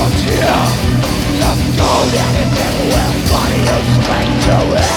out here. The gold and it will find you straight to it.